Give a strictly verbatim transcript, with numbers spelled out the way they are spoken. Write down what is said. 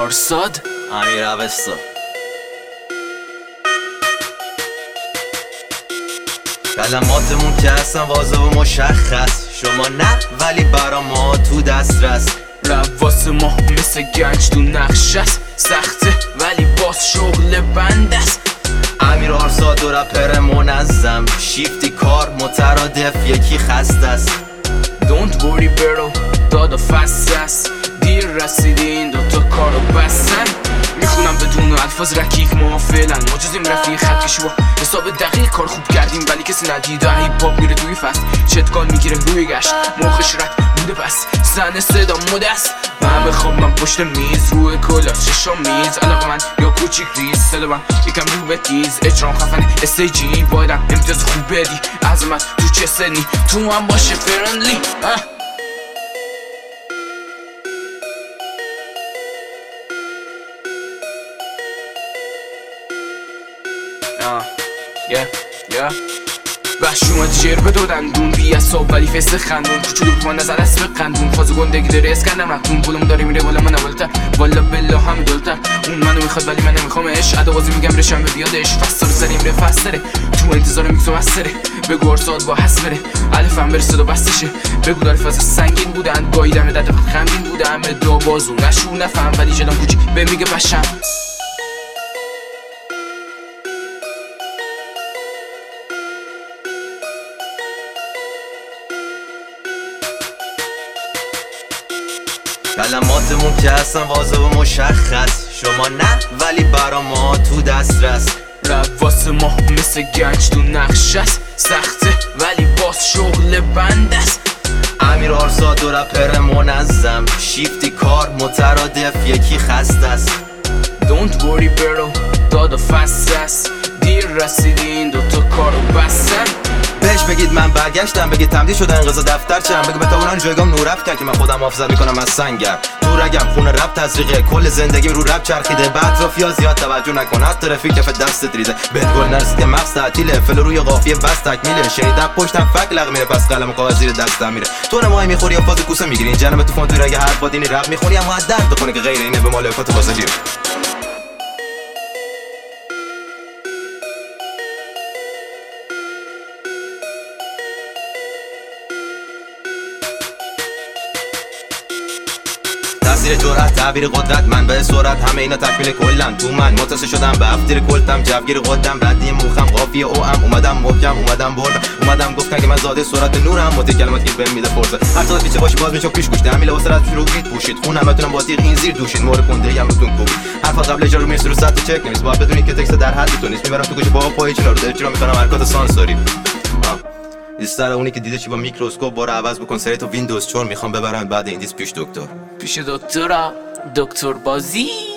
آرساد امیر اوستا. کلماتمون که هستن واضح و مشخص، شما نه ولی برا ما تو دسترس. رواس ما مثل گنج تو نقش است، سخته ولی باز شغل بند است. امیر آرساد و رپر منظم، شیفتی کار مترادف یکی خسته است. Don't worry برو دادا فست است، دیر رسیدی این دوتا کارو بستن. میخونم بدون الفاظ رکیک ما فعلا ما جزیم رفیق خط کشی و حساب دقیق کار خوب کردیم ولی کسی ندیده. هیپ هاپ میره توی فست چتکان میگیره روی گشت، موقعش رد بوده پس زن صدا مدست. همه خواب من پشت میز روی کلاس ششم میز، علاقه من یا کوچیک ریز صدا من یکم رو به تیز. اجرام خفنه استیجی بایدم امتیاز خوب بدی، عظمت تو چه سنی تو هم باشه فرندلی. آه یه یه بحش اومد جر به دو دندون بی اصاب ولی فست خندون کوچولو با نظر اسب قندون فاز گندگی داره اسکندر مکتون پولم داره میره بالا من اولتر والا بلا همه دلتر. اون منو میخواد ولی من نمیخوامش، عدوازی میگم رشم به بیادش فستار زریم ره فستره تو انتظار میکس و مستره. بگو آرساد با حس بره الفم برسد و بستشه، بگو داره فاز سنگین بودن گاییدم دد خمین بودم دو بازو نشو نفهم ولی جلم کوچی به میگه بشم. کلماتمون که هستن واضح و مشخص، شما نه ولی برا ما تو دسترس. رواس ما مثل گنج تو نقش است، سخته ولی باز شغل بند است. امیر آرساد و رپر منظم، شیفتی کار مترادف یکی خسته است. Don't worry برو دادا فست است، دیر رسیدی این دوتا کارو بستن. بهش بگید من برگشتم، بگید تمدید شده انقضا دفترچم، بگو به تا اونان جایگام نورفت کرد که من خودم حافظت میکنم از سنگر. تو رگم خون رپ تزریقه، کل زندگی رو رپ چرخیده. به اطرافیا زیاد توجه نکن حتی رفیق کف دستت ریزه. بهت گل نرسید که مغز تعطیله، فل روی قافیه بس تکمیله. شنیدم پشتم فک لغ میره پس قلم کاغذ زیر دستم میره. تو نمای میخوری یا فاز کوسه میگیری، این جنم تو فون تو رگ هر بادینی رپ میخونی اما از درد بخونه که غیر اینه به مالکات واسه جیب. تاثیر جرأت تعبیر قدرت من به سرعت همه اینا تکمیل کلن. تو من متصل شدم به افتیر کلتم جوگیر قدم ردی موخم قافیه او ام اومدم محکم اومدم بردم اومدم گفتن که من زاده سرعت نورم مت کلمات که بهم میده فرصه. هر ساعت پیچه باشی باز میشو پیش گوش دم میله واسه شروع گیت پوشید خونم بتونم با تیغ این زیر دوشید مور کنده ام روتون کوب حرف قبل اجرا رو میرسه رو سطح چک نمیس باید بدونی که تکست در حد تو نیست. میبرم تو گوش با پای چلا رو اجرا میکنم حرکات سانسوری. استر اونی که دیده چی با میکروسکوپ باره عوض بکن سری تو ویندوز چهار میخوام ببرن بعد این دیس پیش دکتر پیش دکترا دکتر بازی.